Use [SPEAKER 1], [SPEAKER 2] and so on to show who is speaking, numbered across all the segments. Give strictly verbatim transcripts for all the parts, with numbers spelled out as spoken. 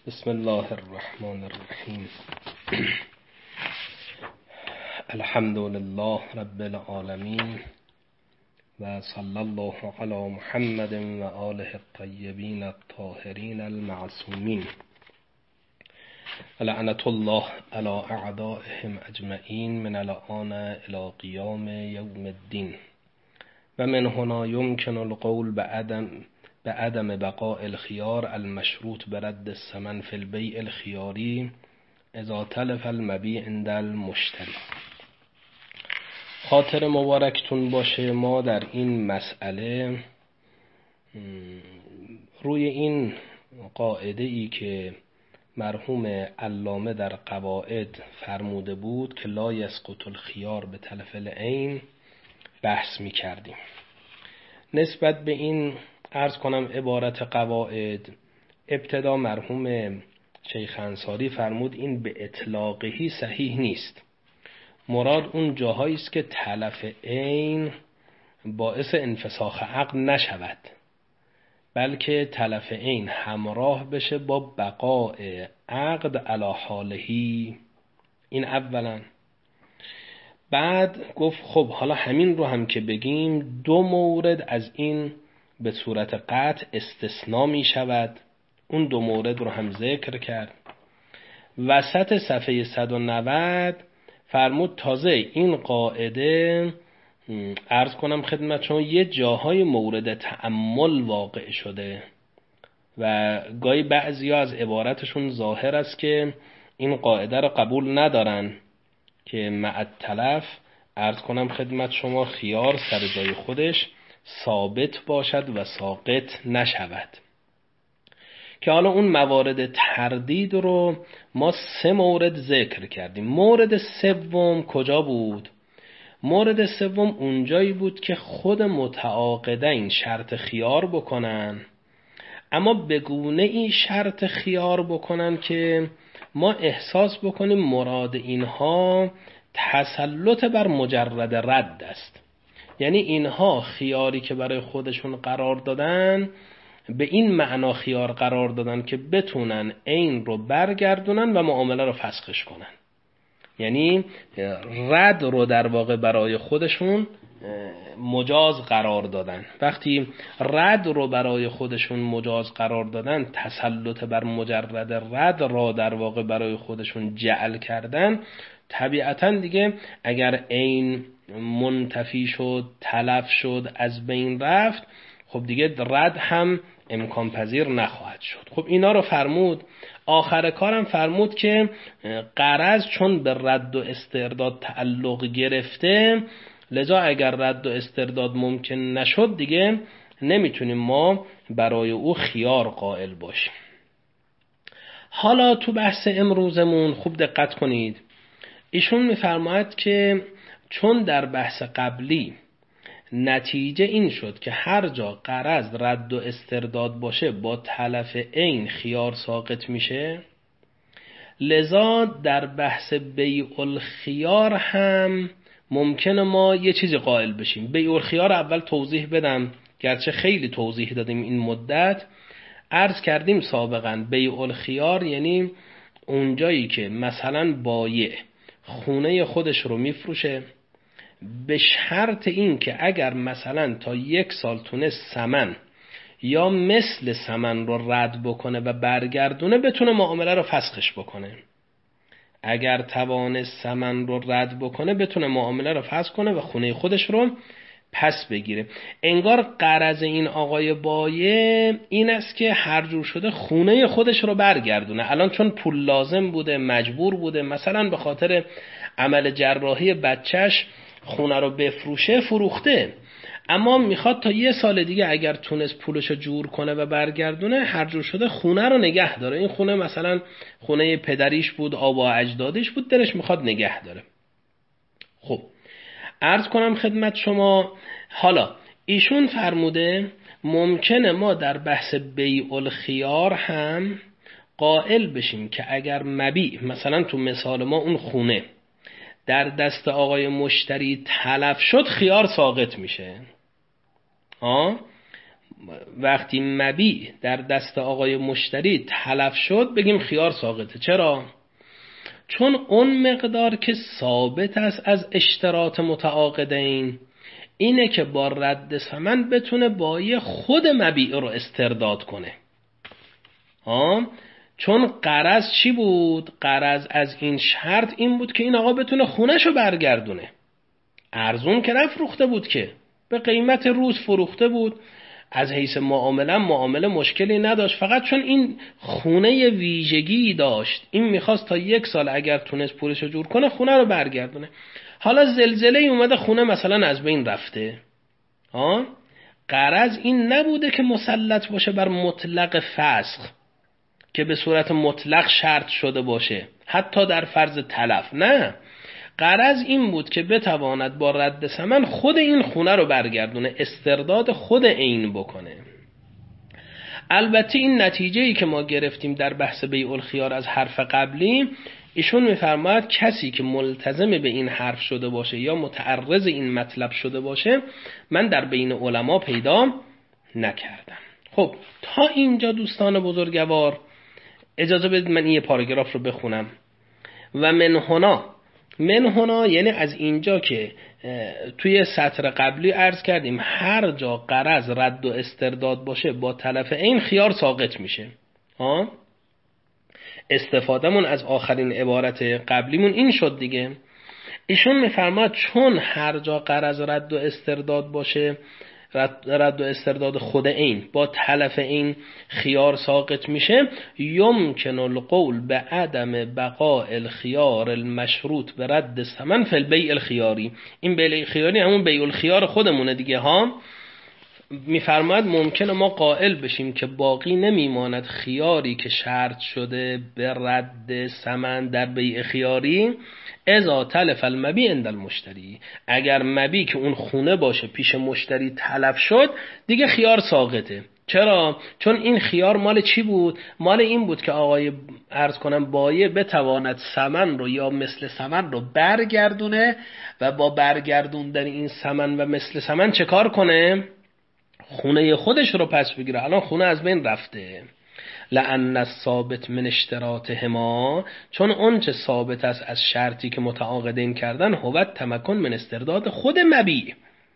[SPEAKER 1] بسم الله الرحمن الرحیم. الحمد لله رب العالمین و صلی الله علی محمد و آله الطیبین الطاهرین المعصومین و لعنت الله علی اعدائهم اجمعین من الآن الی قیام یوم الدین. و من هنا یمکن القول بعدم بعدم بقاء الخيار المشروط برد الثمن في البيع الخياري اذا تلف المبيع عند المشتري. خاطر مبارکتون باشه، ما در این مسئله روی این قاعده ای که مرحوم علامه در قواعد فرموده بود که لا یسقط الخيار به تلف العین بحث می کردیم. نسبت به این عرض کنم عبارت قواعد، ابتدا مرحوم شیخ انصاری فرمود این به اطلاقهی صحیح نیست. مراد اون جاهایی است که تلف عین باعث انفساخ عقد نشود، بلکه تلف عین همراه بشه با بقاء عقد علی حالهی. این اولا. بعد گفت خب حالا همین رو هم که بگیم، دو مورد از این به صورت قطع استثناء می شود. اون دو مورد رو هم ذکر کرد. وسط صفحه صد و نود فرمود تازه این قاعده عرض کنم خدمت شما یه جاهای مورد تأمل واقع شده و گاهی بعضی ها از عبارتشون ظاهر است که این قاعده رو قبول ندارن که مع التلف عرض کنم خدمت شما خیار سر جای خودش ثابت باشد و ساقط نشود. که حالا اون موارد تردید رو ما سه مورد ذکر کردیم. مورد سوم کجا بود؟ مورد سوم اونجایی بود که خود متعاقدین شرط خیار بکنن، اما به گونه این شرط خیار بکنن که ما احساس بکنیم مراد اینها تسلط بر مجرد رد است. یعنی اینها خیاری که برای خودشون قرار دادن به این معنا خیار قرار دادن که بتونن عین رو برگردونن و معامله رو فسخش کنن. یعنی رد رو در واقع برای خودشون مجاز قرار دادن. وقتی رد رو برای خودشون مجاز قرار دادن، تسلط بر مجرد رد را در واقع برای خودشون جعل کردن، طبیعتاً دیگه اگر عین منتفی شد، تلف شد، از بین رفت، خب دیگه رد هم امکان پذیر نخواهد شد. خب اینا رو فرمود. آخر کارم فرمود که غرض چون به رد و استرداد تعلق گرفته، لذا اگر رد و استرداد ممکن نشد دیگه نمیتونیم ما برای او خیار قائل باشیم. حالا تو بحث امروزمون خوب دقت کنید. ایشون میفرماید که چون در بحث قبلی نتیجه این شد که هر جا غرض رد و استرداد باشه با تلف عین خیار ساقط میشه، لذا در بحث بیع الخیار هم ممکنه ما یه چیزی قائل بشیم. بیع الخیار اول توضیح بدم، گرچه خیلی توضیح دادیم این مدت. عرض کردیم سابقا بیع الخیار یعنی اونجایی که مثلا بایع خونه خودش رو میفروشه به شرط این که اگر مثلا تا یک سال تونست ثمن یا مثل ثمن رو رد بکنه و برگردونه، بتونه معامله رو فسخش بکنه. اگر توانست ثمن رو رد بکنه، بتونه معامله رو فسخ کنه و خونه خودش رو پس بگیره. انگار غرض این آقای بایع این است که هر جور شده خونه خودش رو برگردونه. الان چون پول لازم بوده، مجبور بوده، مثلا به خاطر عمل جراحی بچهش خونه رو بفروشه، فروخته، اما میخواد تا یه سال دیگه اگر تونست پولش رو جور کنه و برگردونه، هر جور شده خونه رو نگه داره. این خونه مثلا خونه پدریش بود، آبا اجدادش بود، دلش میخواد نگه داره. خب عرض کنم خدمت شما، حالا ایشون فرموده ممکنه ما در بحث بیع الخیار هم قائل بشیم که اگر مبیع، مثلا تو مثال ما اون خونه در دست آقای مشتری تلف شد، خیار ساقط میشه. آه؟ وقتی مبیع در دست آقای مشتری تلف شد بگیم خیار ساقطه. چرا؟ چون اون مقدار که ثابت است از اشتراط متعاقدین اینه که با رد ثمن بتونه بایع خود مبیع رو استرداد کنه. ها؟ چون غرض چی بود؟ غرض از این شرط این بود که این آقا بتونه خونه‌شو برگردونه. ارزون که نفروخته بود، که به قیمت روز فروخته بود، از حیث معامله معامله مشکلی نداشت، فقط چون این خونه ویژگی داشت این میخواست تا یک سال اگر تونست پولشو جور کنه خونه رو برگردونه. حالا زلزله اومده خونه مثلا از بین رفته، ها؟ غرض این نبوده که مسلط باشه بر مطلق فسخ که به صورت مطلق شرط شده باشه حتی در فرض تلف، نه، غرض این بود که بتواند با رد ثمن خود این خونه رو برگردونه، استرداد خود عین بکنه. البته این نتیجه‌ای که ما گرفتیم در بحث بیع الخیار از حرف قبلی، ایشون میفرماید کسی که ملتزم به این حرف شده باشه یا متعرض این مطلب شده باشه من در بین علما پیدا نکردم. خب تا اینجا دوستان بزرگوار اجازه بدید من این پاراگراف رو بخونم. و من هنا، من هنا یعنی از اینجا که توی سطر قبلی عرض کردیم هر جا غرض رد و استرداد باشه با تلف عین خیار ساقط میشه. ها؟ استفادهمون از آخرین عبارت قبلیمون این شد دیگه. ایشون میفرماد چون هر جا غرض رد و استرداد باشه، رد, رد و استرداد خود عین با تلف عین خیار ساقط میشه، یمکن القول به عدم بقاء الخیار المشروط به رد ثمن فی البیع الخیاری. این بیع الخیاری همون بیع الخیار خودمونه دیگه. ها؟ میفرماید ممکنه ما قائل بشیم که باقی نمیماند خیاری که شرط شده به رد ثمن در بیع خیاری اذا تلف المبیع عند المشتری. اگر مبیع که اون خونه باشه پیش مشتری تلف شد دیگه خیار ساقطه. چرا؟ چون این خیار مال چی بود؟ مال این بود که آقای عرض کنم بایع بتواند ثمن رو یا مثل ثمن رو برگردونه و با برگردوندن این ثمن و مثل ثمن چه کار کنه؟ خونه خودش رو پس بگیره. الان خونه از بین رفته. لأن الثابت من اشتراطهما، چون اون چه ثابت است از شرطی که متعاقدین کردن هو تمکن من استرداد خود مبیع،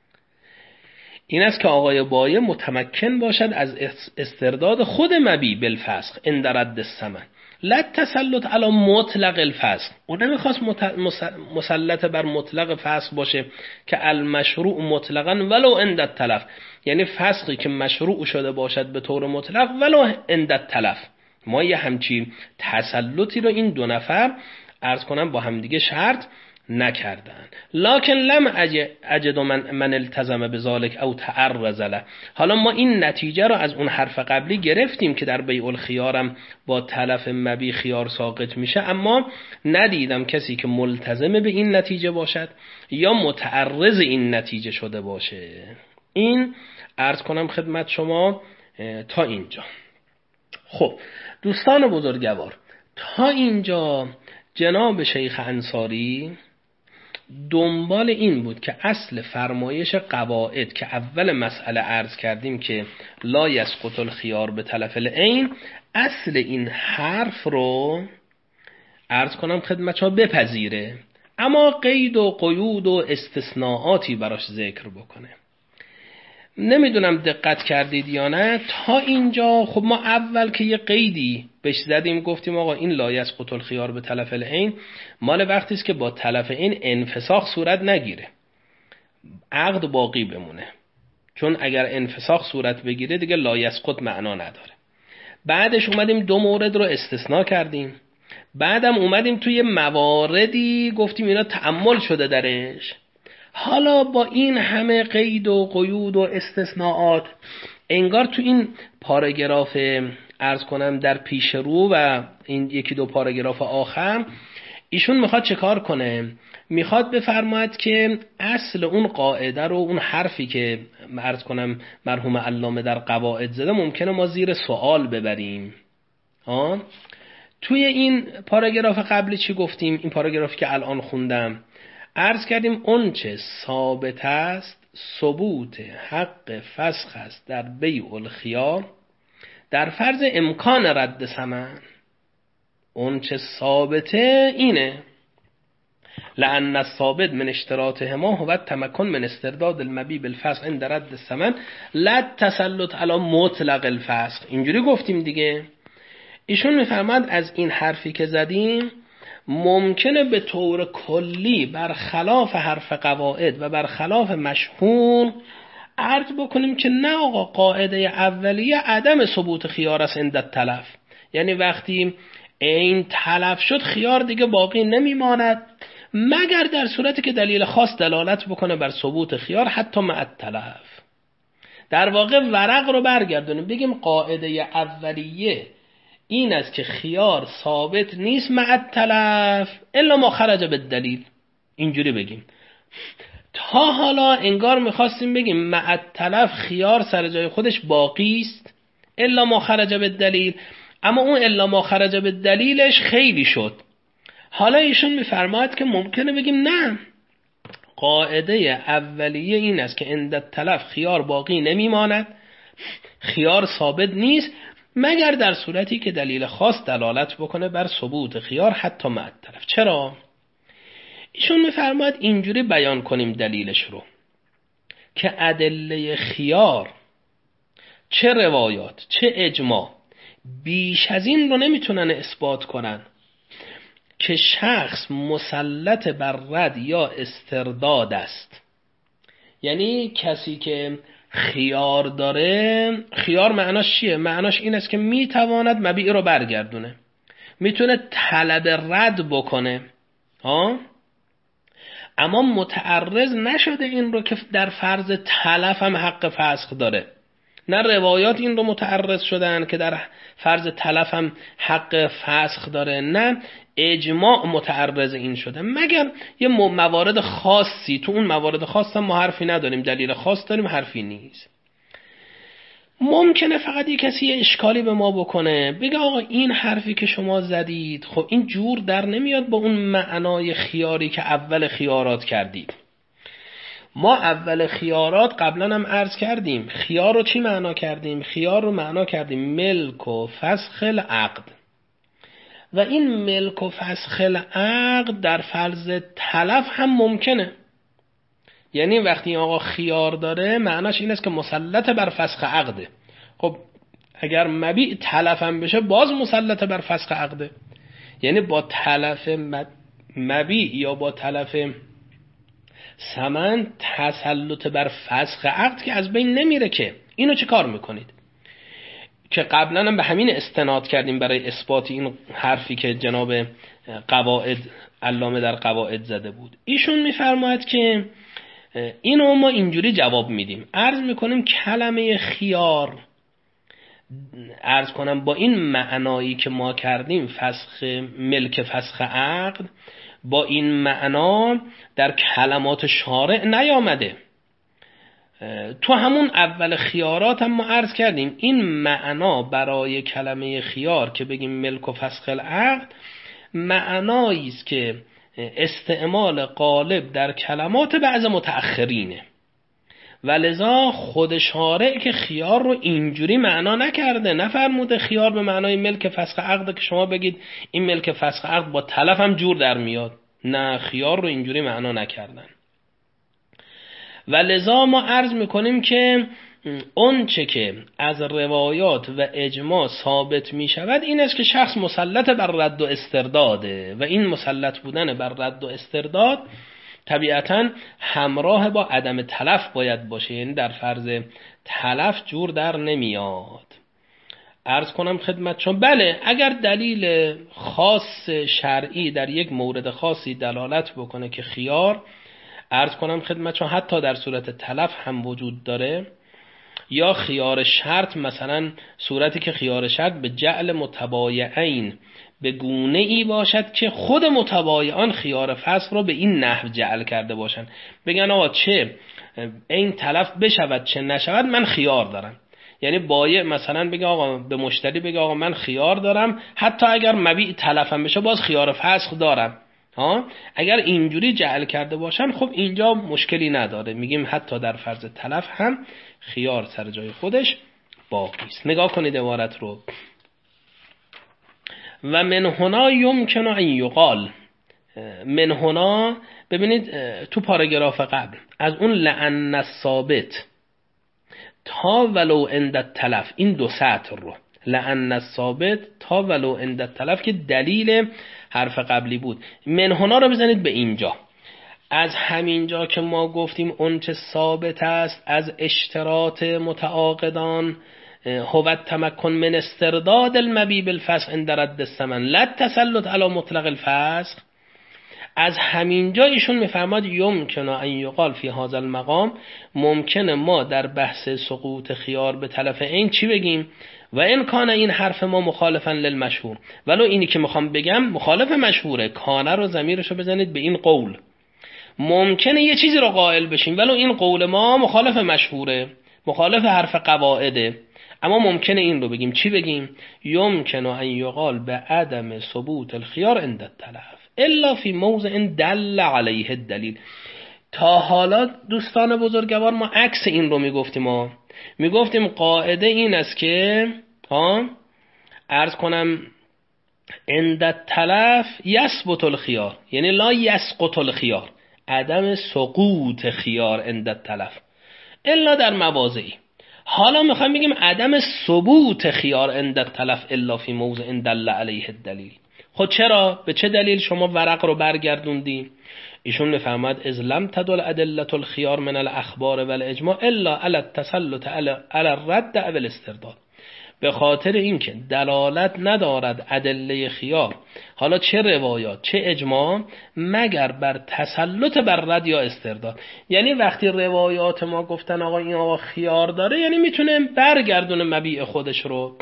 [SPEAKER 1] این است که آقای بایع متمکن باشد از استرداد خود مبیع بالفسخ عند رد الثمن، لا تسلط علی مطلق الفسخ. اون نمیخواست مسلط بر مطلق فسخ باشه که المشروع مطلقا ولو عند التلف، یعنی فسخی که مشروع شده باشد به طور مطلق ولو عند التلف. ما یه همچین تسلطی رو این دو نفر عرض کنم با همدیگه شرط نکردن. لکن لم اجد من, من التزم بذالک او تعرض له. حالا ما این نتیجه رو از اون حرف قبلی گرفتیم که در بیع الخیارم با تلف مبیع خیار ساقط میشه، اما ندیدم کسی که ملتزم به این نتیجه باشد یا متعرض این نتیجه شده باشه. این عرض کنم خدمت شما تا اینجا. خب دوستان بزرگوار، تا اینجا جناب شیخ انصاری دنبال این بود که اصل فرمایش قواعد که اول مسئله عرض کردیم که لا یسقط الخیار به تلف العین، اصل این حرف رو عرض کنم خدمت شما بپذیره، اما قید و قیود و استثناءاتی براش ذکر بکنه. نمیدونم دقت کردید یا نه. تا اینجا خب ما اول که یه قیدی بهش زدیم گفتیم آقا این لا یسقط الخیار به تلف العین مال وقتی است که با تلف این انفساخ صورت نگیره، عقد باقی بمونه، چون اگر انفساخ صورت بگیره دیگه لا یسقط معنا نداره. بعدش اومدیم دو مورد رو استثناء کردیم، بعدم اومدیم توی مواردی گفتیم اینا تأمل شده درش. حالا با این همه قید و قیود و استثناءات انگار تو این پاراگراف عرض کنم در پیش رو و این یکی دو پاراگراف آخر ایشون میخواد چه کار کنه؟ میخواد بفرماید که اصل اون قاعده رو، اون حرفی که عرض کنم مرحوم علامه در قواعد زده ممکنه ما زیر سوال ببریم. ها؟ توی این پاراگراف قبلی چی گفتیم؟ این پاراگرافی که الان خوندم عرض کردیم اون چه ثابت است ثبوت حق فسخ است در بیع الخیار در فرض امکان رد ثمن. اون چه ثابته اینه لأن الثابت من اشتراطهما هو التمکن من استرداد المبیع بالفسخ عند رد الثمن لا التسلط علی مطلق الفسخ. اینجوری گفتیم دیگه. ایشون میفرماد از این حرفی که زدیم ممکنه به طور کلی برخلاف حرف قواعد و برخلاف مشهور عرض بکنیم که نه آقا، قاعده اولیه عدم ثبوت خیار است عند التلف. یعنی وقتی این تلف شد خیار دیگه باقی نمیماند مگر در صورتی که دلیل خاص دلالت بکنه بر ثبوت خیار حتی مع التلف. در واقع ورق رو برگردونیم بگیم قاعده اولیه این است که خیار ثابت نیست مع التلف الا ما خرج بالدلیل. اینجوری بگیم. تا حالا انگار میخواستیم بگیم مع التلف خیار سر جای خودش باقی است الا ما خرج بالدلیل، اما اون الا ما خرج بالدلیلش خیلی شد. حالا ایشون میفرماید که ممکنه بگیم نه، قاعده اولیه این است که عند التلف خیار باقی نمیماند، خیار ثابت نیست مگر در صورتی که دلیل خاص دلالت بکنه بر ثبوت خیار حتی مع التلف. چرا؟ ایشون میفرماید اینجوری بیان کنیم دلیلش رو که ادله خیار چه روایات چه اجماع بیش از این رو نمیتونن اثبات کنن که شخص مسلط بر رد یا استرداد است. یعنی کسی که خیار داره، خیار معناش چیه؟ معناش این است که میتواند مبیع رو برگردونه، میتونه طلب رد بکنه ها، اما متعرض نشده این رو که در فرض تلف هم حق فسخ داره. نه روایات این رو متعرض شدن که در فرض تلف هم حق فسخ داره، نه اجماع متعرض این شده مگر یه موارد خاصی. تو اون موارد خاص هم ما حرفی نداریم، دلیل خاص داریم حرفی نیست. ممکنه فقط یه کسی یه اشکالی به ما بکنه بگه آقا این حرفی که شما زدید خب این جور در نمیاد با اون معنای خیاری که اول خیارات کردید. ما اول خیارات قبلا هم عرض کردیم خیار رو چی معنا کردیم؟ خیار رو معنا کردیم ملک و فسخ العقد، و این ملک و فسخ العقد در فرض تلف هم ممکنه. یعنی وقتی آقا خیار داره معناش این است که مسلط بر فسخ عقده. خب اگر مبیع تلف هم بشه باز مسلط بر فسخ عقده. یعنی با تلف مبیع یا با تلف ثمن تسلط بر فسخ عقد که از بین نمیره که. اینو چه کار میکنید؟ که قبلا هم به همین استناد کردیم برای اثبات این حرفی که جناب قواعد علامه در قواعد زده بود. ایشون میفرماید که اینو ما اینجوری جواب میدیم، عرض میکنیم کلمه خیار، عرض کنم با این معنایی که ما کردیم فسخ ملک فسخ عقد، با این معنا در کلمات شارع نیامده. تو همون اول خیارات هم ما عرض کردیم این معنا برای کلمه خیار که بگیم ملک و فسخ العقد معنایی است که استعمال غالب در کلمات بعض متأخرینه، و لذا خود شارع که خیار رو اینجوری معنا نکرده، نفرموده خیار به معنای ملک فسخ عقد که شما بگید این ملک فسخ عقد با تلف هم جور در میاد. نه، خیار رو اینجوری معنا نکردن. و لذا ما عرض میکنیم که اون چه که از روایات و اجماع ثابت می شود این است که شخص مسلط بر رد و استرداده، و این مسلط بودن بر رد و استرداد طبیعتاً همراه با عدم تلف باید باشه. یعنی در فرض تلف جور در نمیاد. عرض کنم خدمت چون بله اگر دلیل خاص شرعی در یک مورد خاصی دلالت بکنه که خیار، عرض کنم خدمت چون حتی در صورت تلف هم وجود داره، یا خیار شرط، مثلا صورتی که خیار شرط به جعل متبایعین به گونه ای باشد که خود متبایعان خیار فسخ رو به این نحو جعل کرده باشن، بگن آقا چه این تلف بشود چه نشود من خیار دارم. یعنی بایع مثلا بگه آقا به مشتری بگه آقا من خیار دارم، حتی اگر مبیع تلف هم بشه باز خیار فسخ دارم. ها اگر اینجوری جعل کرده باشن خب اینجا مشکلی نداره، میگیم حتی در فرض تلف هم خیار سر جای خودش باقی است. نگاه کنید عبارت رو. و من هنا یمکن ان یقال، من هنا ببینید تو پاراگراف قبل از اون لعن الثابت تا ولو عند التلف، این دو سطر رو لعن الثابت تا ولو عند التلف که دلیل حرف قبلی بود، من هنا رو بزنید به اینجا. از همینجا که ما گفتیم اون چه ثابت است از اشتراط متعاقدان هو تمکن من استرداد المبی بالفسخ عند رد الثمن لا تسلط علی مطلق الفسخ، از همینجا ایشون میفرماد یمکن ان یقال فی هذا المقام، ممکنه ما در بحث سقوط خیار به تلف عین چی بگیم؟ و این کان این حرف ما مخالفا للمشهور، ولو اینی که میخوام بگم مخالف مشهوره، کانه رو ضمیرشو بزنید به این قول، ممکنه یه چیزی رو قائل بشیم ولو این قول ما مخالف مشهوره، مخالف حرف قواعده، اما ممکنه این رو بگیم. چی بگیم؟ یمکن ان یقال به عدم ثبوت الخیار عند التلف الا فی موضع دل علیه الدلیل. تا حالا دوستان بزرگوار ما عکس این رو میگفتیم، ما میگفتیم قاعده این است که ها عرض کنم عند التلف یثبت الخیار، یعنی لا یسقط الخیار، عدم سقوط خیار عند التلف الا در مواضعی. حالا میخوایم بگیم عدم ثبوت خیار عند التلف الا فی موضع دل علیه الدلیل. خب چرا؟ به چه دلیل شما ورق رو برگردوندی؟ ایشون میفرماد از لم تدل ادله الخيار من الاخبار والاجماع الا على التسلط على الرد او الاسترداد، به خاطر اینکه دلالت ندارد ادله خیار، حالا چه روایات چه اجماع، مگر بر تسلط بر رد یا استرداد. یعنی وقتی روایات ما گفتن آقا این آقا خیار داره، یعنی میتونه برگردونه مبیع خودش رو،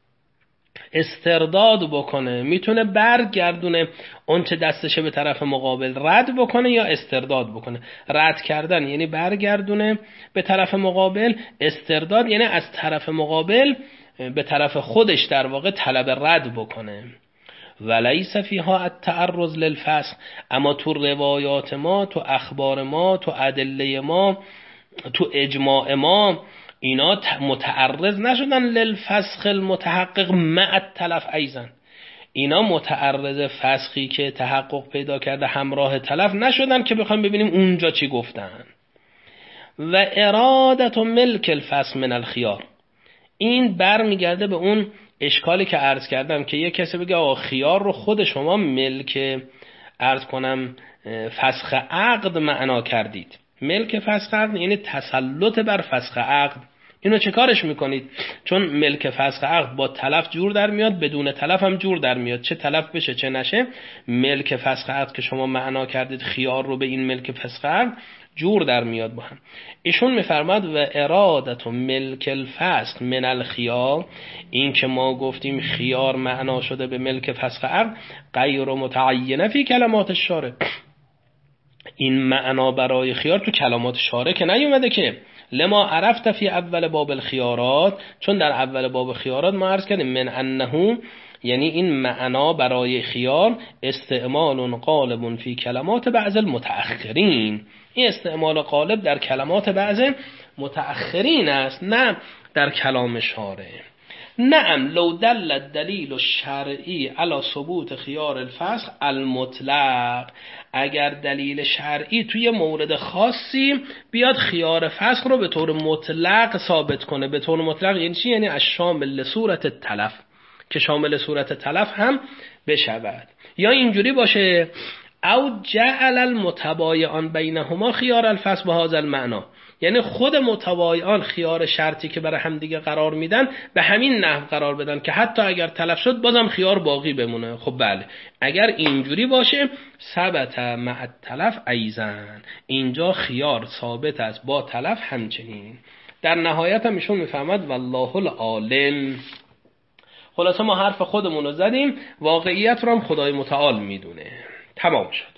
[SPEAKER 1] استرداد بکنه، میتونه برگردونه اون چه دستشه به طرف مقابل، رد بکنه یا استرداد بکنه. رد کردن یعنی برگردونه به طرف مقابل، استرداد یعنی از طرف مقابل به طرف خودش در واقع طلب رد بکنه. ولیس فیها التعرض للفسخ، اما تو روایات ما، تو اخبار ما، تو ادله ما، تو اجماع ما، اینا متعرض نشدن للفسخ المتحقق مع التلف ایضا، اینا متعرض فسخی که تحقق پیدا کرده همراه تلف نشدن که بخوایم ببینیم اونجا چی گفتن. و ارادت ملک الفسخ من الخیار، این بر میگرده به اون اشکالی که عرض کردم که یه کسی بگه آقا خیار رو خود شما ملک عرض کنم فسخ عقد معنا کردید. ملک فسخ عقد یعنی تسلط بر فسخ عقد، اینو چه کارش میکنید؟ چون ملک فسخ عقد با تلف جور در میاد، بدون تلف هم جور در میاد، چه تلف بشه چه نشه ملک فسخ عقد که شما معنا کردید خیار رو به این ملک فسخ عقد جور در میاد با هم. ایشون میفرماد و ارادت و ملک الفسخ من الخیار، این که ما گفتیم خیار معنا شده به ملک فسخ عقد غیر متعینه فی کلمات الشارع، این معنا برای خیار تو کلمات شارع که نیومده که، لما عرفت فی اول باب الخیارات، چون در اول باب خیارات ما عرض کردیم من انه، یعنی این معنا برای خیار استعمال غالب فی کلمات بعض المتأخرین، این استعمال غالب در کلمات بعض متأخرین است نه در کلام شارع. نعم لو دل الدلیل الشرعی علی ثبوت خیار الفسخ المطلق، اگر دلیل شرعی توی مورد خاصی بیاد خیار فسخ رو به طور مطلق ثابت کنه، به طور مطلق یعنی چی؟ یعنی از شامل صورت تلف، که شامل صورت تلف هم بشود، یا اینجوری باشه او جعل المتبایعان بینهما خیار الفسخ به هذا المعنی، یعنی خود متبایعان خیار شرطی که برای هم دیگه قرار میدن به همین نحو قرار بدن که حتی اگر تلف شد بازم خیار باقی بمونه. خب بله اگر اینجوری باشه ثبت مع التلف ایضا، اینجا خیار ثابت است با تلف همچنین. در نهایت هم ایشون میفهمد والله العالم. خلاصه ما حرف خودمون رو زدیم، واقعیت رو هم خدای متعال میدونه. تمام شد.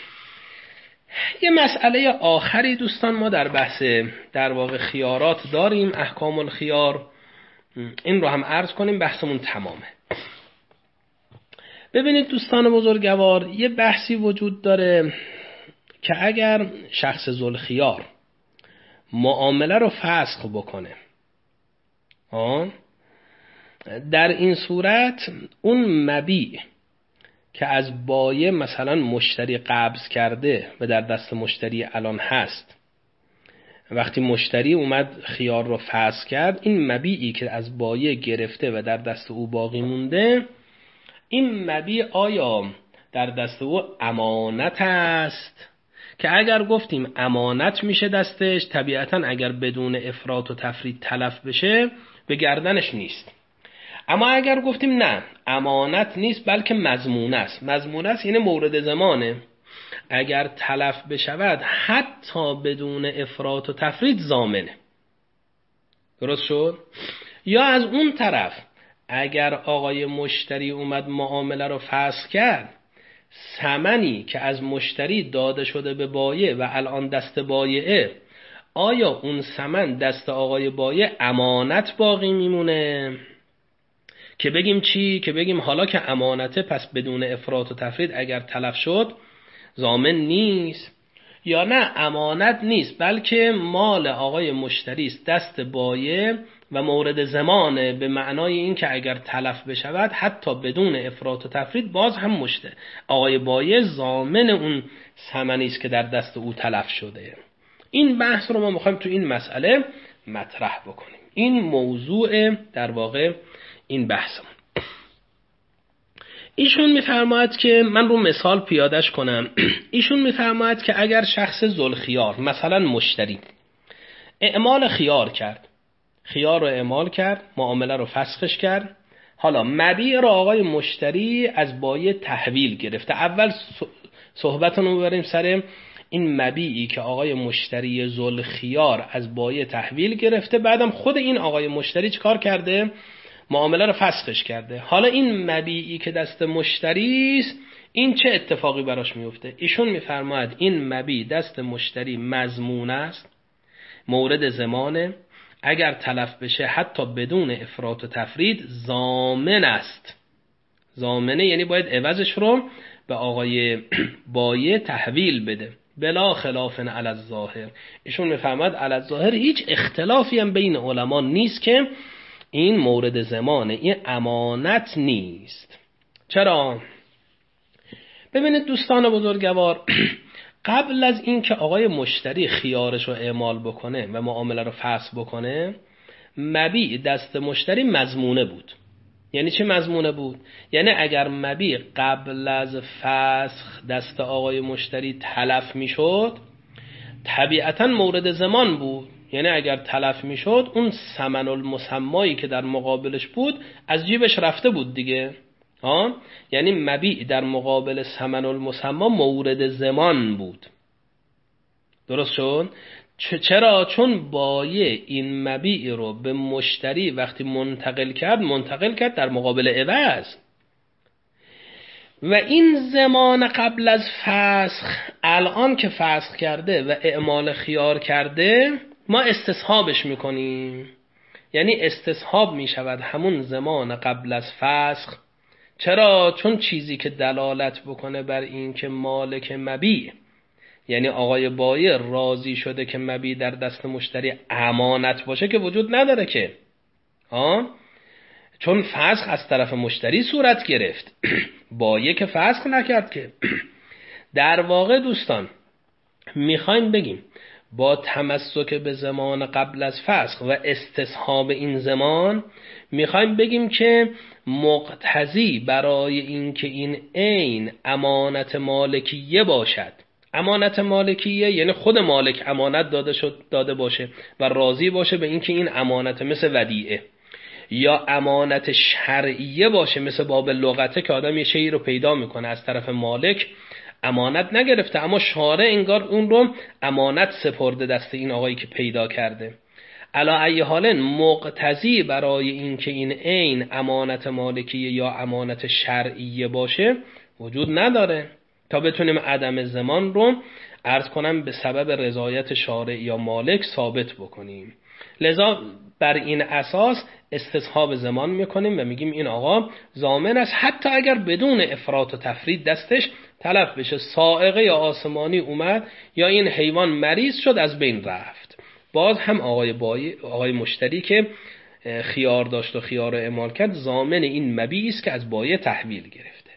[SPEAKER 1] یه مسئله آخری دوستان ما در بحث در واقع خیارات داریم، احکام الخیار، این رو هم عرض کنیم بحثمون تمامه. ببینید دوستان بزرگوار، یه بحثی وجود داره که اگر شخص ذوالخیار معامله رو فسخ بکنه، آن در این صورت اون مبیع که از بایع مثلا مشتری قبض کرده و در دست مشتری الان هست، وقتی مشتری اومد خیار رو فسخ کرد، این مبیعی که از بایع گرفته و در دست او باقی مونده، این مبیع آیا در دست او امانت است؟ که اگر گفتیم امانت میشه دستش، طبیعتا اگر بدون افراط و تفرید تلف بشه به گردنش نیست. اما اگر گفتیم نه امانت نیست بلکه مضمونه است، مضمونه است یعنی مورد زمانه، اگر تلف بشود حتی بدون افراط و تفرید ضامنه. درست شد؟ یا از اون طرف اگر آقای مشتری اومد معامله رو فسخ کرد، ثمنی که از مشتری داده شده به بایع و الان دست بایعه، آیا اون ثمن دست آقای بایع امانت باقی میمونه؟ که بگیم چی؟ که بگیم حالا که امانته پس بدون افراط و تفرید اگر تلف شد ضامن نیست. یا نه امانت نیست بلکه مال آقای مشتری است دست بایع و مورد ضمانه، به معنای این که اگر تلف بشود حتی بدون افراط و تفرید باز هم مشتری آقای بایع ضامن اون ثمنی است که در دست او تلف شده. این بحث رو ما میخوایم تو این مسئله مطرح بکنیم. این موضوع در واقع این بحثمون. ایشون میفرماید که من رو مثال پیادش کنم. ایشون میفرماید که اگر شخص ذوالخیار مثلا مشتری اعمال خیار کرد، خیار رو اعمال کرد، معامله رو فسخش کرد، حالا مبیع رو آقای مشتری از بایع تحویل گرفته. اول صحبتون رو ببریم سر این مبیعی که آقای مشتری ذوالخیار از بایع تحویل گرفته، بعدم خود این آقای مشتری چیکار کرده؟ معامله رو فسخش کرده. حالا این مبیعی که دست مشتری است، این چه اتفاقی براش میفته؟ ایشون میفرماید این مبیع دست مشتری مضمون است، مورد ضمانه، اگر تلف بشه حتی بدون افراط و تفرید ضامن است. ضامنه یعنی باید عوضش رو به آقای بایع تحویل بده، بلا خلاف علی الظاهر. ایشون میفرماید علی الظاهر هیچ اختلافی هم بین علما نیست که این مورد ضمانه، این امانت نیست. چرا؟ ببینید دوستان بزرگوار، قبل از این که آقای مشتری خیارش رو اعمال بکنه و معامله رو فسخ بکنه، مبیع دست مشتری مضمونه بود. یعنی چه مضمونه بود؟ یعنی اگر مبیع قبل از فسخ دست آقای مشتری تلف میشد، طبیعتا مورد ضمان بود. یعنی اگر تلف میشد اون ثمن المسمایی که در مقابلش بود از جیبش رفته بود دیگه. ها؟ یعنی مبیع در مقابل ثمن المسما مورد ضمان بود. درست شد؟ چرا؟ چون بایع این مبیع رو به مشتری وقتی منتقل کرد منتقل کرد در مقابل عوض، و این ضمان قبل از فسخ الان که فسخ کرده و اعمال خیار کرده ما استصحابش میکنیم. یعنی استصحاب میشود همون ضمان قبل از فسخ. چرا؟ چون چیزی که دلالت بکنه بر این که مالک مبیع یعنی آقای بایع راضی شده که مبیع در دست مشتری امانت باشه که وجود نداره که. ها؟ چون فسخ از طرف مشتری صورت گرفت، بایع که فسخ نکرد که. در واقع دوستان میخوایم بگیم با تمسک به زمان قبل از فسخ و استصحاب این زمان میخوایم بگیم که مقتضی برای اینکه این عین امانت مالکیه باشد، امانت مالکیه یعنی خود مالک امانت داده شد داده باشه و راضی باشه به اینکه این امانت مثل ودیعه، یا امانت شرعیه باشه مثل باب لغته که آدم یه شیئی رو پیدا میکنه از طرف مالک امانت نگرفته اما شارع انگار اون رو امانت سپرده دست این آقایی که پیدا کرده. علا ای حال مقتضی برای این که این عین امانت مالکیه یا امانت شرعیه باشه وجود نداره تا بتونیم عدم ضمان رو عرض کنم به سبب رضایت شارع یا مالک ثابت بکنیم. لذا بر این اساس استصحاب زمان میکنیم و میگیم این آقا ضامن است، حتی اگر بدون افراط و تفرید دستش تلف بشه، صاعقه یا آسمانی اومد یا این حیوان مریض شد از بین رفت، باز هم آقای بایی آقای مشتری که خیار داشت و خیار رو اعمال کرد ضامن این مبیع است که از بایع تحویل گرفته.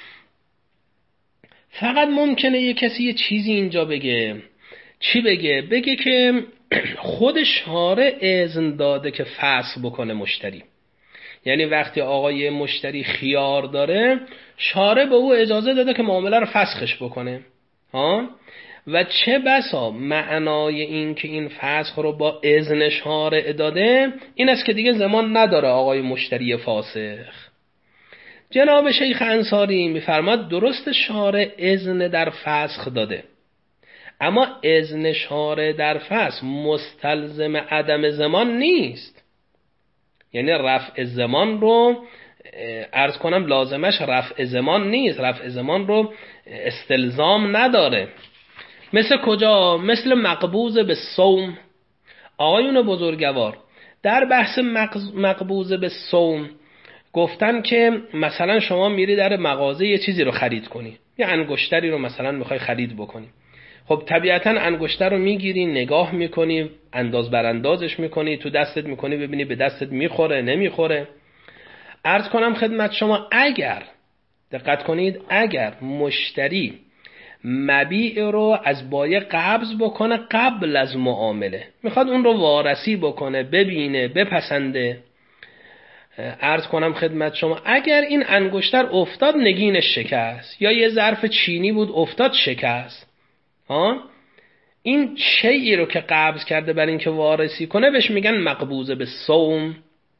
[SPEAKER 1] فقط ممکنه یه کسی یه چیزی اینجا بگه. چی بگه؟ بگه که خود شارع اذن داده که فسخ بکنه مشتری. یعنی وقتی آقای مشتری خیار داره، شارع به او اجازه داده که معامله رو فسخش بکنه. ها؟ و چه بسا معنای این که این فسخ رو با اذن شارع داده این است که دیگه زمان نداره آقای مشتری فاسق. جناب شیخ انصاری میفرماد درست شارع اذن در فسخ داده، اما اذن شارع در فسخ مستلزم عدم زمان نیست. یعنی رفع زمان رو عرض کنم لازمش رفع زمان نیست، رفع زمان رو استلزام نداره. مثل کجا؟ مثل مقبوض به صوم. آقایون بزرگوار در بحث مقبوض به صوم گفتن که مثلا شما میری در مغازه یه چیزی رو خرید کنی، یه انگشتری رو مثلا میخوای خرید بکنی. خب طبیعتا انگشتر رو میگیری، نگاه میکنی، انداز براندازش میکنی، تو دستت میکنی ببینی به دستت میخوره نمیخوره. عرض کنم خدمت شما اگر دقت کنید اگر مشتری مبیع رو از بایع قبض بکنه قبل از معامله، میخواد اون رو وارسی بکنه، ببینه، بپسنده، عرض کنم خدمت شما اگر این انگشتر افتاد نگینش شکست، یا یه ظرف چینی بود افتاد شکست، ها، این شیئی رو که قبض کرده برای اینکه وارسی کنه بهش میگن مقبوض به صوم.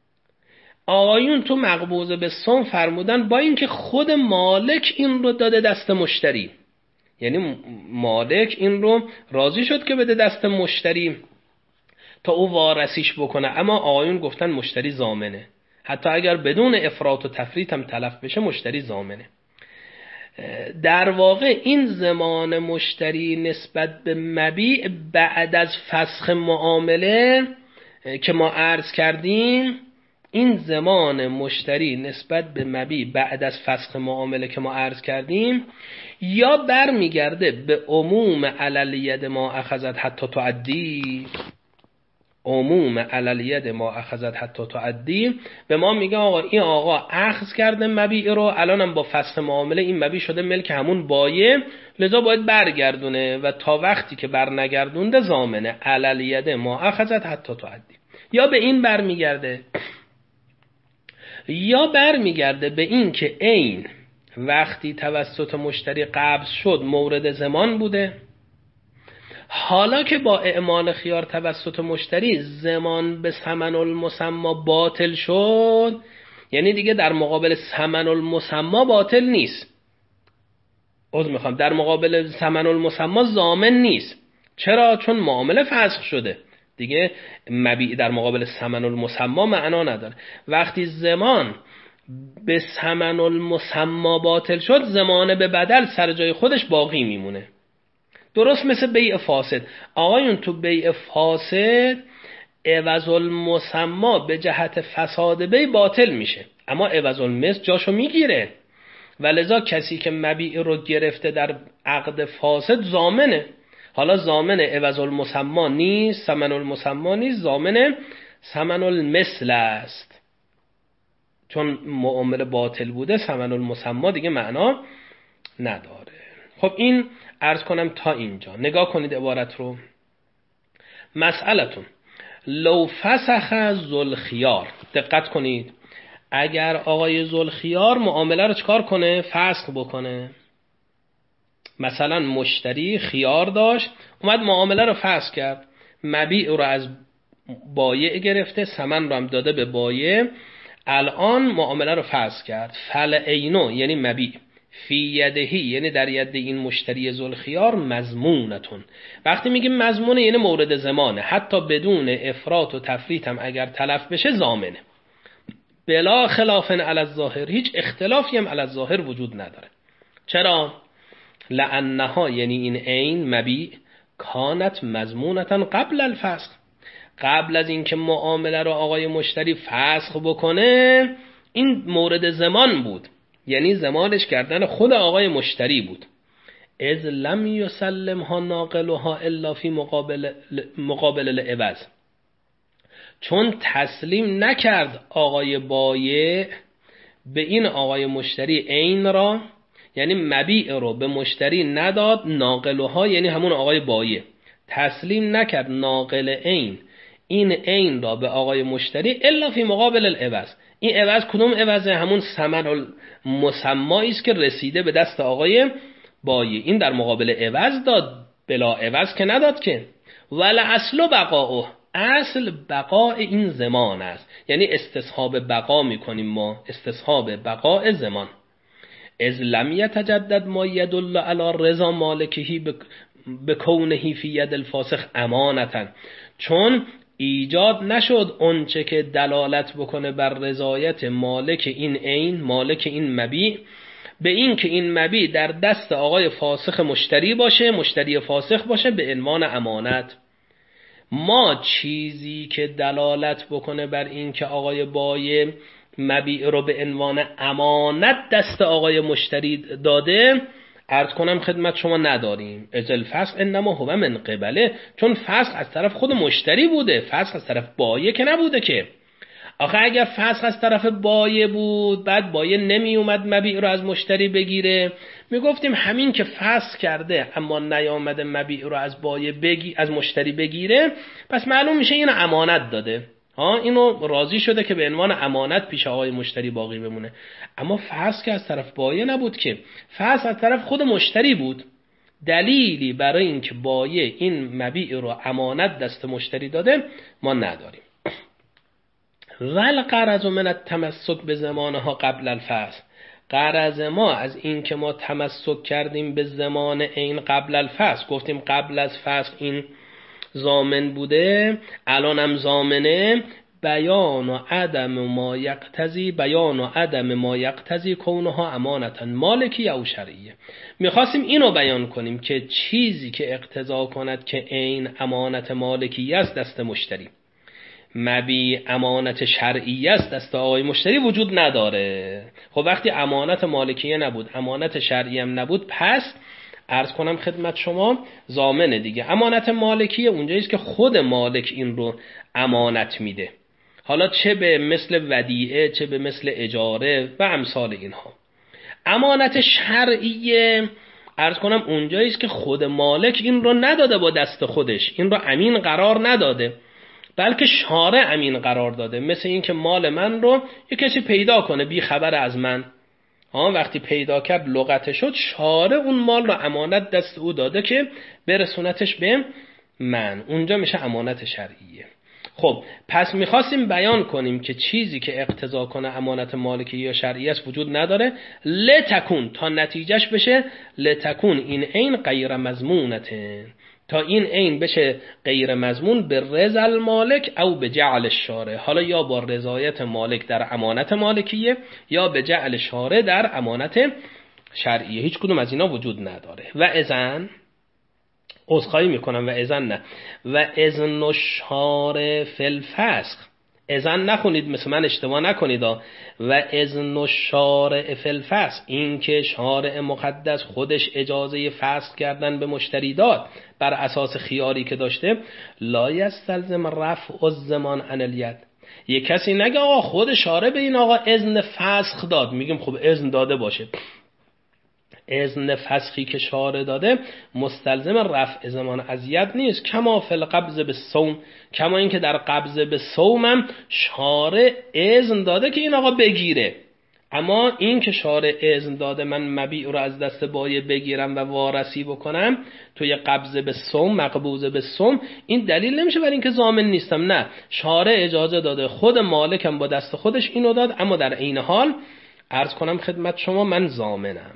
[SPEAKER 1] آقایون تو مقبوض به صوم فرمودن با اینکه خود مالک این رو داده دست مشتری، یعنی مالک این رو راضی شد که بده دست مشتری تا او وارسیش بکنه، اما آقایون گفتن مشتری ضامنه، حتی اگر بدون افراط و تفریط هم تلف بشه مشتری ضامنه. در واقع این زمان مشتری نسبت به مبیع بعد از فسخ معامله که ما عرض کردیم، این زمان مشتری نسبت به مبیع بعد از فسخ معامله که ما عرض کردیم یا بر میگرده به عموم علالید ما اخذت حتی تعدی، عموم علالید ما اخذت حتی تعدی به ما میگه آقا این آقا اخذ کرده مبیع رو، الانم با فسخ معامله این مبیع شده ملک همون بایع، لذا باید برگردونه و تا وقتی که بر نگردونده ضامنه. علالید ما اخذت حتی تعدی. یا به این بر میگرده یا بر میگرده به این که عین وقتی توسط مشتری قبض شد مورد زمان بوده، حالا که با اعمال خیار توسط مشتری زمان به ثمن المسمى باطل شد، یعنی دیگه در مقابل ثمن المسمى باطل نیست، عذر میخوام در مقابل ثمن المسمى ضامن نیست. چرا؟ چون معامله فسخ شده دیگه، مبیع در مقابل ثمن المسمى معنا نداره. وقتی زمان به ثمن المسمى باطل شد، زمان به بدل سر جای خودش باقی میمونه. درست مثل بیع فاسد. آقایون تو بیع فاسد عوض المسمى به جهت فساد بیع باطل میشه، اما عوض المثل جاشو میگیره، ولذا کسی که مبیع رو گرفته در عقد فاسد ضامنه. حالا ضامن عوض المسمى نیست، ثمن المسمى نیست، ضامن ثمن المثل است، چون معامله باطل بوده ثمن المسمى دیگه معنا نداره. خب این عرض کنم تا اینجا. نگاه کنید عبارت رو. مسئلتون لو فسخ ذوالخیار، دقت کنید، اگر آقای ذوالخیار معامله رو چکار کنه؟ فسخ بکنه. مثلا مشتری خیار داشت اومد معامله رو فسخ کرد، مبیع رو از بایع گرفته، ثمن رو هم داده به بایع، الان معامله رو فسخ کرد. فالعین یعنی مبیع، فی یدهی یعنی در ید این مشتری ذوالخیار مضمونتون. وقتی میگیم مضمونه یعنی مورد زمانه، حتی بدون افراط و تفریط هم اگر تلف بشه ضامنه، بلا خلاف علی الظاهر، هیچ اختلافی هم علی الظاهر وجود نداره. چرا؟ لانها یعنی این عین مبیع کانت مضمونتا قبل الفسخ، قبل از اینکه معامله رو آقای مشتری فسخ بکنه، این مورد زمان بود، یعنی زمانش کردن خود آقای مشتری بود. اذ لم یسلمها ناقلها الا فی مقابل مقابل العوض، چون تسلیم نکرد آقای بایع به این آقای مشتری عین را، یعنی مبیع رو به مشتری نداد. ناقلها یعنی همون آقای بایع تسلیم نکرد ناقل عین این عین را به آقای مشتری الا فی مقابل العوض. این عوض کدوم عوضه؟ همون ثمن المسمایی است که رسیده به دست آقای بایع، این در مقابل عوض داد، بلا عوض که نداد که. ول اصل بقاؤه، اصل بقاء این زمان است، یعنی استصحاب بقا میکنیم ما، استصحاب بقاء زمان. اذ لم یتجدد ما یدل علی رضا مالکه بکونه فی ید الفاسخ امانتا، چون ایجاد نشد اونچه که دلالت بکنه بر رضایت مالک این عین، مالک این مبیع، به این که این مبیع در دست آقای فاسخ مشتری باشه، مشتری فاسخ باشه به عنوان امانت. ما چیزی که دلالت بکنه بر این که آقای بایع مبیع رو به عنوان امانت دست آقای مشتری داده، عرض کنم خدمت شما نداریم. ازل فسخ انما هو من قبله، چون فسخ از طرف خود مشتری بوده، فسخ از طرف بایع که نبوده که. آخه اگر فسخ از طرف بایع بود، بعد بایع نمی اومد مبیع رو از مشتری بگیره، میگفتیم همین که فسخ کرده اما نیامده مبیع رو از بایع بگی از مشتری بگیره، پس معلوم میشه این امانت داده، ها اینو راضی شده که به عنوان امانت پیش آقای مشتری باقی بمونه. اما فسخ که از طرف بایع نبود که، فسخ از طرف خود مشتری بود. دلیلی برای اینکه بایع این مبیع رو امانت دست مشتری داده ما نداریم. ول غرض من التمسک به زمانها قبل الفسخ، غرض ما از این که ما تمسک کردیم به زمان عین قبل الفسخ، گفتیم قبل از فسخ این ضامن بوده، الان هم ضامنه، بیان و عدم ما یقتضی بیان و عدم ما یقتضی کونها امانتا مالکی او شرعیه. میخواستیم اینو بیان کنیم که چیزی که اقتضا کند که عین امانت مالکی است دست مشتری، مبیع امانت شرعی است دست آقای مشتری وجود نداره. خب وقتی امانت مالکیه نبود، امانت شرعی هم نبود، پس عرض کنم خدمت شما ضامنه دیگه. امانت مالکیه اونجایی است که خود مالک این رو امانت میده، حالا چه به مثل ودیعه، چه به مثل اجاره و امثال اینها. امانت شرعیه عرض کنم اونجایی است که خود مالک این رو نداده با دست خودش، این رو امین قرار نداده، بلکه شارع امین قرار داده. مثل این که مال من رو یک کسی پیدا کنه بی خبر از من، ها وقتی پیدا کرد لغت شد، شارع اون مال رو امانت دست او داده که برسونتش به من، اونجا میشه امانت شرعیه. خب پس میخواستیم بیان کنیم که چیزی که اقتضا کنه امانت مالکی یا شرعی است وجود نداره، لتکون تا نتیجهش بشه لتکون این عین غیر مضمونته، تا این عین بشه غیر مضمون به رضا المالک او به جعل الشارع، حالا یا با رضایت مالک در امانت مالکیه یا به جعل شارع در امانت شرعیه، هیچ کدوم از اینا وجود نداره. و اذن عذرخواهی میکنم و اذن نه و اذن الشارع فی الفسخ، اذن نخونید مثل من اشتباه نکنید ها. و اذن الشارع فی الفسخ، این که شارع مقدس خودش اجازه فسخ کردن به مشتری داد بر اساس خیاری که داشته، لا یستلزم رفع الضمان عن الید. یک کسی نگه آقا خود شارع به این آقا اذن فسخ داد، میگیم خب اذن داده باشه، اذن فسخی که شارع داده مستلزم رفع ضمان از ید نیست. کما فی القبض بالصوم، کما این که در قبض به صومم شارع اذن داده که این آقا بگیره، اما این که شارع اذن داده من مبیع رو از دست بایع بگیرم و وارسی بکنم توی قبض به صوم، مقبوض به صوم، این دلیل نمیشه بر این که ضامن نیستم، نه، شارع اجازه داده، خود مالکم با دست خودش اینو داد، اما در عین حال عرض کنم خدمت شما من ضامنم.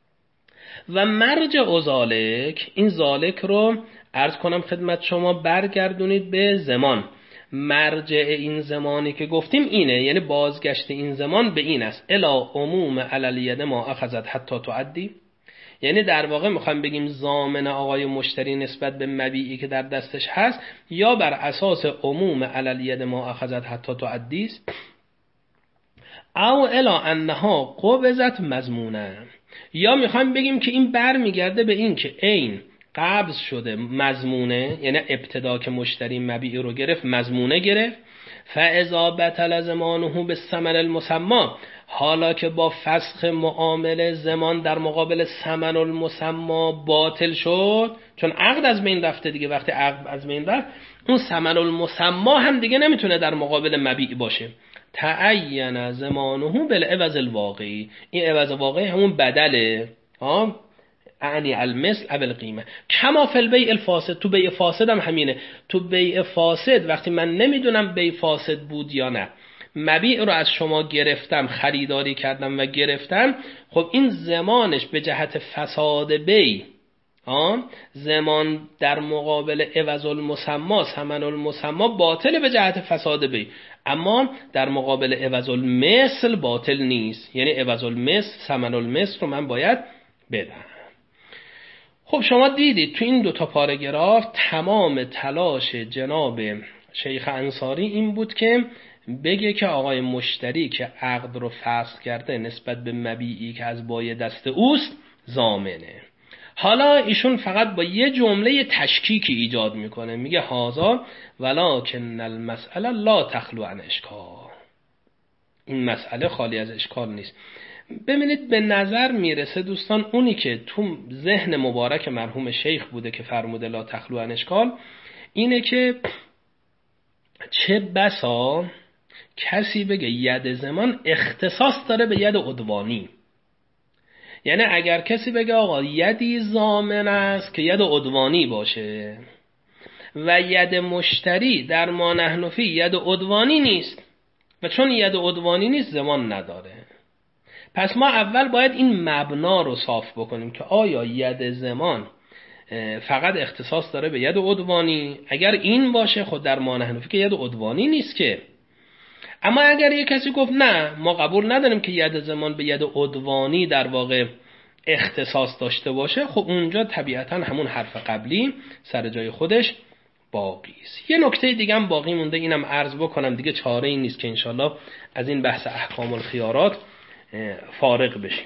[SPEAKER 1] و مرجع ذالک، این ذالک رو عرض کنم خدمت شما برگردونید به زمان. مرجع این زمانی که گفتیم اینه، یعنی بازگشت این زمان به این است، الا عموم علی الید ما اخذت حتی تعدی، یعنی در واقع میخوایم بگیم ضامن آقای مشتری نسبت به مبیعی که در دستش هست یا بر اساس عموم علی ید ما اخذت حتی تعدی است او الا انها قبضت مضمونه، یا میخوایم بگیم که این بر میگرده به این که عین قبض شده مضمونه، یعنی ابتدا که مشتری مبیع رو گرفت مضمونه گرفت، فاذا بطل زمانه بالثمن المسمى، حالا که با فسخ معامله زمان در مقابل ثمن المسمى باطل شد، چون عقد از بین رفته دیگه، وقتی عقد از بین رفت اون ثمن المسمى هم دیگه نمیتونه در مقابل مبیع باشه. تعین زمانه بالعوض الواقعی، این عوض واقعی همون بدله ها، یعنی المثل او القیمه. کما فی البیع الفاسد، تو بیع فاسد هم همینه. تو بیع فاسد وقتی من نمیدونم بیع فاسد بود یا نه، مبیع رو از شما گرفتم، خریداری کردم و گرفتم، خب این زمانش به جهت فساد بیع، زمان در مقابل عوض المسمى ثمن المسمى باطل به جهت فساد بیع، اما در مقابل عوض المثل باطل نیست، یعنی عوض المثل ثمن المثل رو من باید بدم. خب شما دیدید تو این دوتا پاراگراف تمام تلاش جناب شیخ انصاری این بود که بگه که آقای مشتری که عقد رو فسخ کرده نسبت به مبیعی که از بای دست اوست ضامنه. حالا ایشون فقط با یه جمله تشکیکی ایجاد میکنه، میگه هازا ولکن المسئله لا تخلو عن اشکال، این مسئله خالی از اشکال نیست. ببینید به نظر میرسه دوستان اونی که تو ذهن مبارک مرحوم شیخ بوده که فرموده لا تخلو عن اشکال اینه که چه بسا کسی بگه ید زمان اختصاص داره به ید عدوانی، یعنی اگر کسی بگه آقا یدی ضامن است که ید عدوانی باشه و ید مشتری در ما نحن فی ید عدوانی نیست و چون ید عدوانی نیست ضمان نداره، پس ما اول باید این مبنا رو صاف بکنیم که آیا ید ضمان فقط اختصاص داره به ید عدوانی؟ اگر این باشه خود در ما نحن فی که ید عدوانی نیست که. اما اگر یک کسی گفت نه ما قبول نداریم که ید ضمان به ید عدوانی در واقع اختصاص داشته باشه، خب اونجا طبیعتا همون حرف قبلی سر جای خودش باقی است. یه نکته دیگه هم باقی مونده، اینم عرض بکنم دیگه، چاره این نیست که انشالله از این بحث احکام الخیارات فارغ بشیم.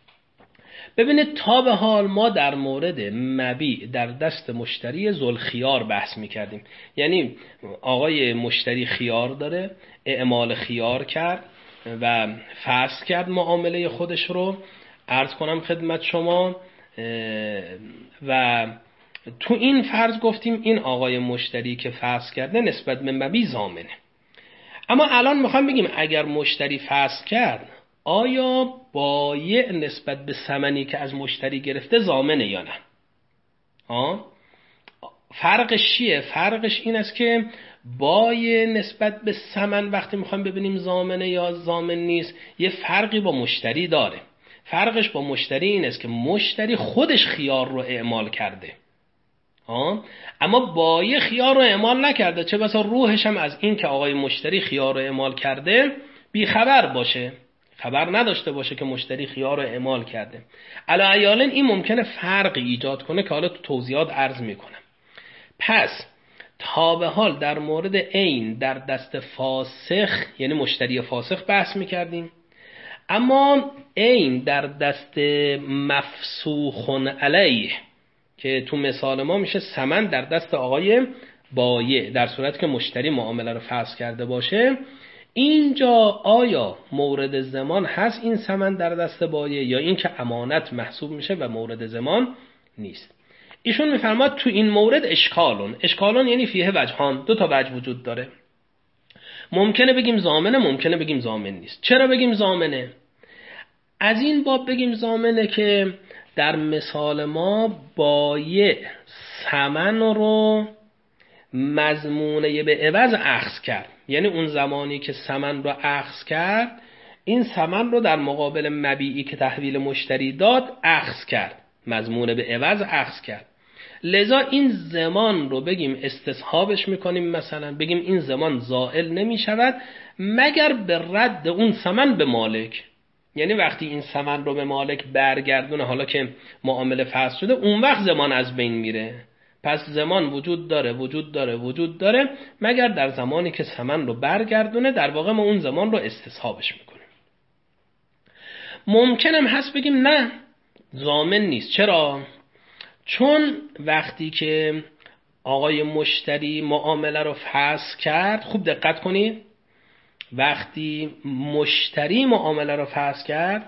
[SPEAKER 1] ببینید تا به حال ما در مورد مبیع در دست مشتری ذوالخیار بحث میکردیم، یعنی آقای مشتری خیار داره، اعمال خیار کرد و فسخ کرد معامله خودش رو، عرض کنم خدمت شما، و تو این فرض گفتیم این آقای مشتری که فسخ کرده نسبت به مبیع ضامنه. اما الان میخوام بگیم اگر مشتری فسخ کرد آیا بایع نسبت به ثمنی که از مشتری گرفته ضامنه یا نه؟ آه؟ فرقش چیه؟ فرقش این است که بایع نسبت به ثمن وقتی میخوایم ببینیم ضامنه یا ضامن نیست یه فرقی با مشتری داره. فرقش با مشتری این است که مشتری خودش خیار رو اعمال کرده، آه؟ اما بایع خیار رو اعمال نکرده، چه بسا روحش هم از این که آقای مشتری خیار رو اعمال کرده بیخبر باشه، خبر نداشته باشه که مشتری خیار رو اعمال کرده. علی ایالن این ممکنه فرقی ایجاد کنه که حالا تو توضیحات عرض میکنم. پس تا به حال در مورد عین در دست فاسخ یعنی مشتری فاسخ بحث میکردیم، اما عین در دست مفسوخ علیه که تو مثال ما میشه ثمن در دست آقای بایع در صورتی که مشتری معامله رو فسخ کرده باشه، اینجا آیا مورد ضمان هست این ثمن در دست بایع یا این که امانت محسوب میشه و مورد ضمان نیست؟ ایشون میفرماد تو این مورد اشکالون، اشکالون یعنی فیه وجهان، دو تا وجه وجود داره. ممکنه بگیم ضامنه، ممکنه بگیم ضامن نیست. چرا بگیم ضامنه؟ از این باب بگیم ضامنه که در مثال ما بایع ثمن رو مضمونه به عوض اخذ کرد، یعنی اون زمانی که ثمن رو اخذ کرد این ثمن رو در مقابل مبیعی که تحویل مشتری داد اخذ کرد، مضمونه به عوض اخذ کرد. لذا این زمان رو بگیم استصحابش میکنیم، مثلا بگیم این زمان زائل نمی شود مگر به رد اون ثمن به مالک، یعنی وقتی این ثمن رو به مالک برگردونه، حالا که معامله فسخ شده، اون وقت زمان از بین میره. پس زمان وجود داره وجود داره وجود داره مگر در زمانی که ثمن رو برگردونه، در واقع ما اون زمان رو استصحابش میکنیم. ممکنم هست بگیم نه، ضامن نیست. چرا؟ چون وقتی که آقای مشتری معامله رو فسخ کرد، خوب دقت کنید، وقتی مشتری معامله رو فسخ کرد،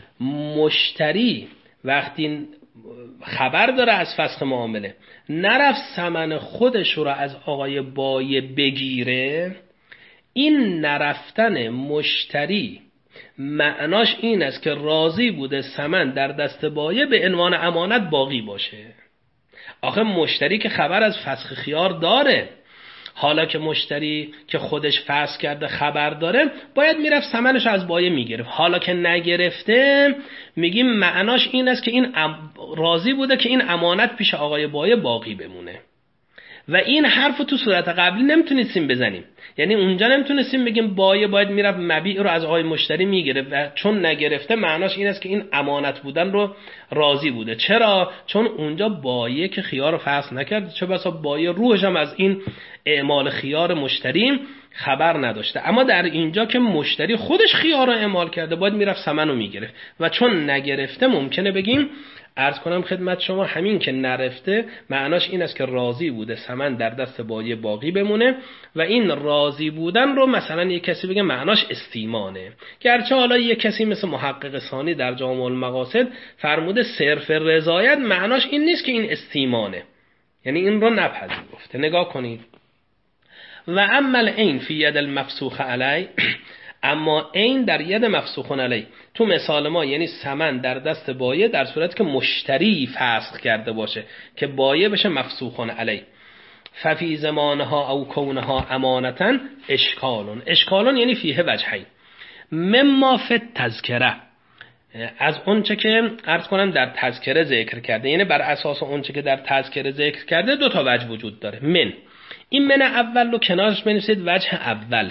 [SPEAKER 1] مشتری وقتی خبر داره از فسخ معامله، نرفت ثمن خودش رو از آقای بایع بگیره، این نرفتن مشتری معناش این است که راضی بوده ثمن در دست بایع به عنوان امانت باقی باشه. آخه مشتری که خبر از فسخ خیار داره، حالا که مشتری که خودش فسخ کرده خبر داره، باید میرفت ثمنش از بایع میگرفت. حالا که نگرفته، میگیم معناش این است که این راضی بوده که این امانت پیش آقای بایع باقی بمونه. و این حرف تو صورت قبلی نمیتونستیم بزنیم، یعنی اونجا نمیتونستیم بگیم بایع باید میرفت مبیع رو از آقای مشتری میگرفت و چون نگرفته معناش این است که این امانت بودن رو راضی بوده. چرا؟ چون اونجا بایع که خیار رو فسخ نکرد، چه بسا بایع روحش هم از این اعمال خیار مشتری خبر نداشته. اما در اینجا که مشتری خودش خیار رو اعمال کرده، باید میرفت ثمن رو میگرفت و چون نگرفته، ممکنه بگیم، عرض کنم خدمت شما، همین که نرفته معناش این است که راضی بوده ثمن در دست بایع باقی بمونه و این راضی بودن رو مثلا یک کسی بگه معناش استیمانه. گرچه حالا یک کسی مثل محقق ثانی در جامع المقاصد فرموده صرف رضایت معناش این نیست که این استیمانه، یعنی این رو نپذیرفته. نگاه کنید، و اما العین فی ید المفسوخ علی، اما عین در ید مفسوخ علی تو مثال ما، یعنی ثمن در دست بایع در صورتی که مشتری فسخ کرده باشه که بایع بشه مفسوخ علی، ففی زمانها او کونها امانتا اشکالون. اشکالون یعنی فیه وجهی، مما فی تذکره، از اونچه که عرض کنم در تذکره ذکر کرده، یعنی بر اساس اونچه که در تذکره ذکر کرده دو تا وجه وجود داره. من، این من اول رو کنارش بنویسید وجه اول.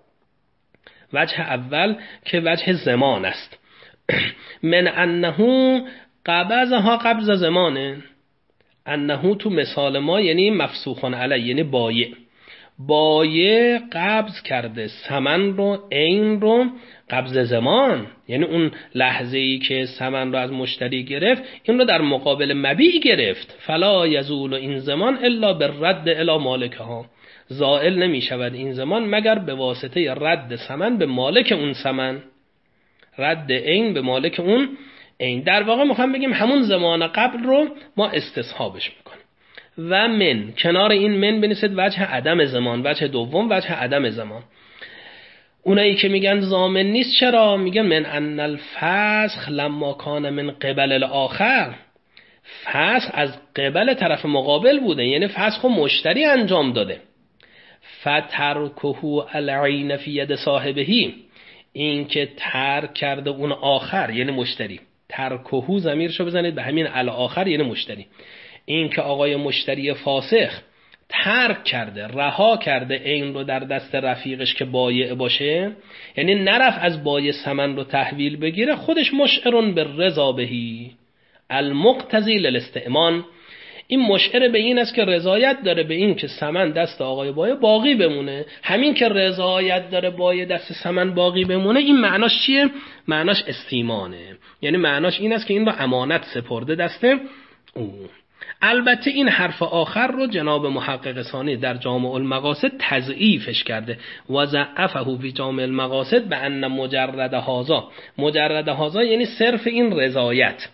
[SPEAKER 1] وجه اول که وجه زمان است. من انه قبضها قبض زمانه، انه تو مثال ما یعنی مفسوخون علی، یعنی بایع بایع قبض کرده ثمن رو، عین رو قبض زمان، یعنی اون لحظه ای که ثمن رو از مشتری گرفت، این رو در مقابل مبیع گرفت. فلا یزول این زمان الا بالرد الی مالکها، زائل نمی شود این زمان مگر به واسطه رد ثمن به مالک اون ثمن، رد عین به مالک اون عین. در واقع میخوام بگیم همون زمان قبل رو ما استصحابش میکنیم. و من، کنار این من بنویسید وجه عدم زمان. وجه دوم وجه عدم زمان. اونایی که میگن ضامن نیست، چرا؟ میگن من ان الفسخ لما کان من قبل الاخر، فسخ از قبل طرف مقابل بوده، یعنی فسخ و مشتری انجام داده. فترکه العین فی ید صاحبه، این که ترک کرده اون آخر یعنی مشتری، ترکه ضمیرشو بزنید به همین الاخر یعنی مشتری، این که آقای مشتری فاسخ ترک کرده، رها کرده عین رو در دست رفیقش که بایع باشه، یعنی نرفت از بایع ثمن رو تحویل بگیره، خودش مشعرون بالرضا بهی المقتضی للاستئمان، این مشعر به این است که رضایت داره به این که ثمن دست آقای بایع باقی بمونه. همین که رضایت داره بایع دست ثمن باقی بمونه، این معناش چیه؟ معناش استیمانه، یعنی معناش این است که این رو امانت سپرده دست او. البته این حرف آخر رو جناب محقق ثانی در جامع المقاصد تضعیفش کرده و ضعفه فی جامع المقاصد به ان مجرد هذا، مجرد هذا یعنی صرف این رضایت،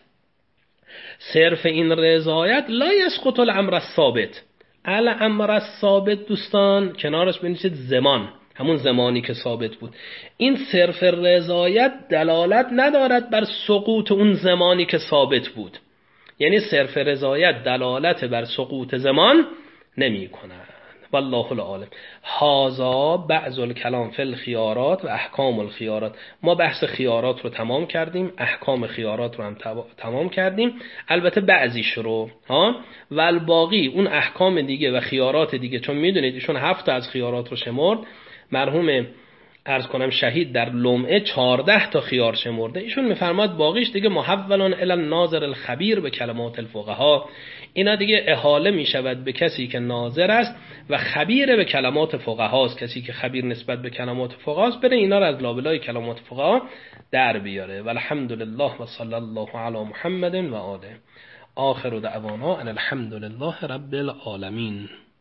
[SPEAKER 1] صرف این رضایت لا یسقط الامر الثابت. الامر الثابت دوستان کنارش بنویسید زمان، همون زمانی که ثابت بود. این صرف رضایت دلالت ندارد بر سقوط اون زمانی که ثابت بود، یعنی صرف رضایت دلالت بر سقوط زمان نمی کند. والله العالم. هذا بعض الکلام فی الخیارات و احکام الخیارات. ما بحث خیارات رو تمام کردیم، احکام خیارات رو هم تمام کردیم، البته بعضیش رو ها، و الباقی اون احکام دیگه و خیارات دیگه، چون میدونید ایشون هفت از خیارات رو شمرد، مرحوم عرض کنم شهید در لمعه چهارده تا خیار شمرده. ایشون میفرماد باقیش دیگه محولون الی الناظر الخبیر به کلمات الفقها، اینا دیگه احاله میشود به کسی که ناظر است و خبیر به کلمات فقهاست، کسی که خبیر نسبت به کلمات فقهاست بره اینا رو از لابلای کلمات فقها در بیاره. والحمدلله و صلی الله علی محمد و آله. آخر دعوانا ان الحمد لله رب العالمین.